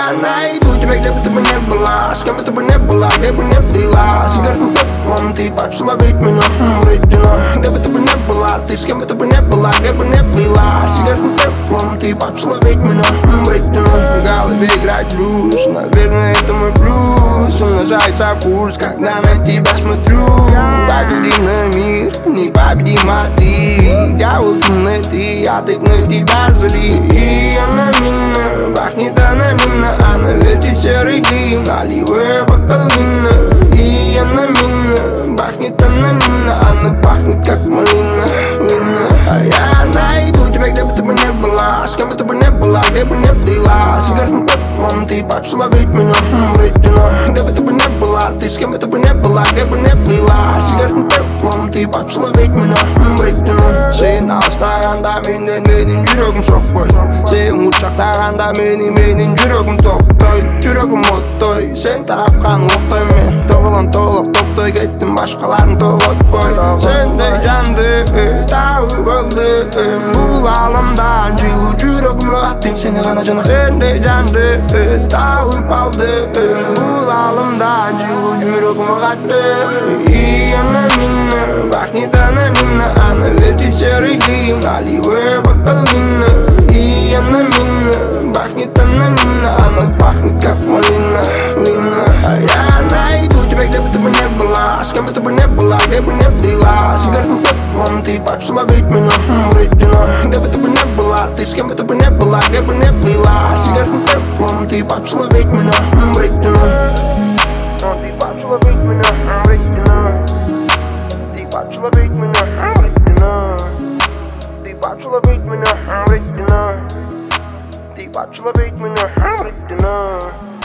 я найду тебя, где бы ты бы не была, с кем бы ты бы не была, где бы не плыла. Сигаретным пеплом ты пошла ведь меня рыдина. Где бы ты бы не была, ты с кем бы ты бы не была, где бы не плыла. Сигаретным пеплом ты пошла ведь меня рыдина. В голове играет блюз, наверное это мой плюс. Умножается пульс, когда на тебя смотрю. Погляди на мир, непобедима ты. Я улыбный ты, а ты вновь тебя зли. И она меня пахнет анонимно, она вертит серый дым, наливая бокал вина. И она меня пахнет анонимно, она пахнет как малина, вина. А я найду тебя, где бы ты бы не была, с кем бы ты бы не была, где бы не плыла. Сигаретным пеплом ты пошла ведь меня рыдина. Где бы ты бы не была, ты с кем бы ты бы не была, где бы не плыла. Сигаретным пеплом ты пошла ведь меня рыдина. Сен алыстағанда менен менің жүрегім соқпай. Сен құшақтағанда менің жүрегім тоқтай. Жүрегім оттай, сен тарапқан оқтай мен. Тоғылын толық топтай кеттім, башқаларын тоғытпай. Сендей жанды тауып өлдім, бұл ғаламда жылу жүрегім аттым сені ғана жана. Сендей жанды тауып алдым, бұл ғаламда жылу жүрегім аттым. И она меня пахнет анонимно, она вертит серый дым, наливая бокал вина. И она меня пахнет анонимно, она пахнет как малина, вина. А я найду тебя, где бы ты бы не была, с кем бы ты бы не была, где бы не плыла. Сигаретным пеплом ты пошла ведь меня рыдина. Где бы ты бы не была, ты с кем бы ты бы не была, где бы не плыла. Сигаретным пеплом ты пошла ведь меня рыдина. Ты пошла ведь меня рыдина. Ты пошла ведь меня рыдина. Ты пошла ведь меня рыдина. Ты пошла ведь меня рыдина.